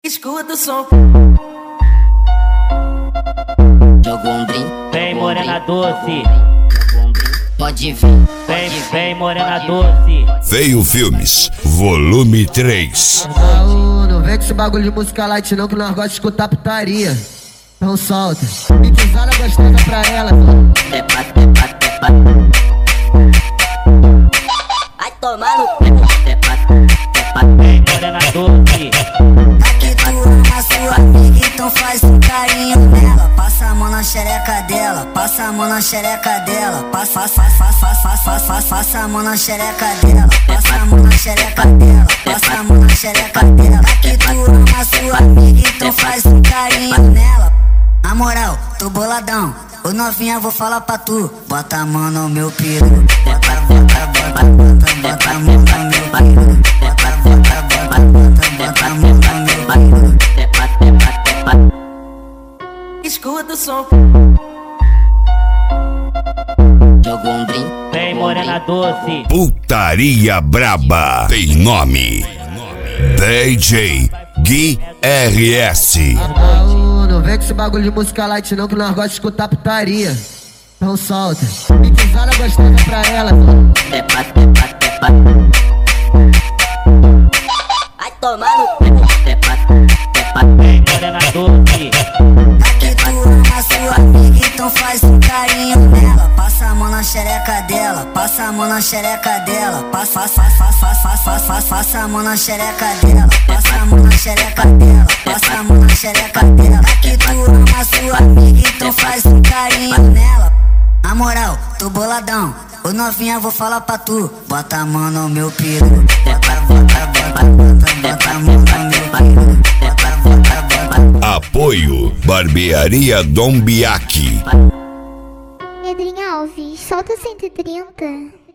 Escuta o som. Jogou um drink. Vem morena doce. Pode vir. Vem morena doce. Veio Filmes, volume 3. Não vem com esse bagulho de música light não, que nós gostamos de escutar putaria. Então solta. Piquezada gostosa pra ela. Tepa, tepa, tepa. Vai tomar no cu. Tepa, tepa. Vem morena doce. Aqui tu ama sua amiga, então faz um carinho nela. Passa a mão na xereca dela. Passa a mão na xereca dela. Passa a mão na xereca dela. Passa a mão na xereca dela. Passa a mão na xereca dela. Aqui tu ama sua amiga, então faz um carinho nela. Na moral, tô boladão. Ô novinha, vou falar pra tu. Bota a mão no meu peru. Bota a mão no meu peru. Bota a mão no meu peru. Tepa, tepa, tepa. Escuta o som. Jogou um drink. Vem morena doce. Putaria Braba tem nome. DJ Gui RS. Não vem com esse bagulho de música light não, que nós gostamos de escutar putaria. Então solta. Piquezada gostosa pra ela. Tepa, tepa, tepa. Vai tomar no cu. Tepa, tepa. Vem morena doce. Aqui tu ama sua amiga, então faz um carinho nela. Passa a mão na xereca dela. Passa a mão na xereca dela. Passa a mão na xereca dela. Passa a mão na xereca dela. Passa a mão na xereca dela. Aqui tu ama sua amiga, então faz um carinho nela. Na moral, tô boladão. Ô novinha, vou falar pra tu. Bota a mão no meu peru. Bota a mão no meu peru. Apoio Barbearia Dom Biaki. Pedrinho Alves, solta 130.